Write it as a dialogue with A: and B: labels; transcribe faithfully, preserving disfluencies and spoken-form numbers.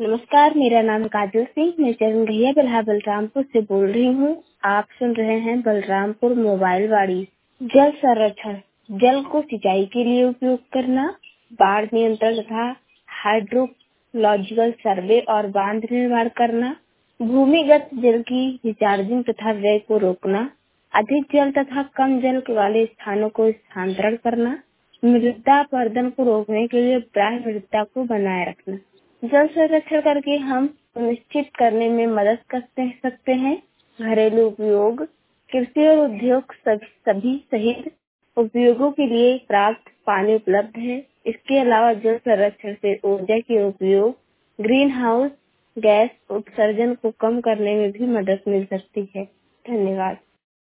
A: नमस्कार, मेरा नाम काजल सिंह। मैं चरण घैया बिल्हा बलरामपुर से बोल रही हूँ। आप सुन रहे हैं बलरामपुर मोबाइल वाड़ी। जल संरक्षण, जल को सिंचाई के लिए उपयोग करना, बाढ़ नियंत्रण तथा हाइड्रोलॉजिकल सर्वे और बांध निर्माण करना, भूमिगत जल की रिचार्जिंग तथा व्यय को रोकना, अधिक जल तथा कम जल वाले स्थानों को स्थानांतरण करना, मृदा अपरदन को रोकने के लिए प्राय मृदा को बनाए रखना। जल संरक्षण करके हम सुनिश्चित करने में मदद कर सकते हैं। घरेलू उपयोग, कृषि और उद्योग सब, सभी सहित उपयोगों के लिए पर्याप्त पानी उपलब्ध है। इसके अलावा जल संरक्षण से ऊर्जा के उपयोग, ग्रीन हाउस गैस उत्सर्जन को कम करने में भी मदद मिल सकती है। धन्यवाद।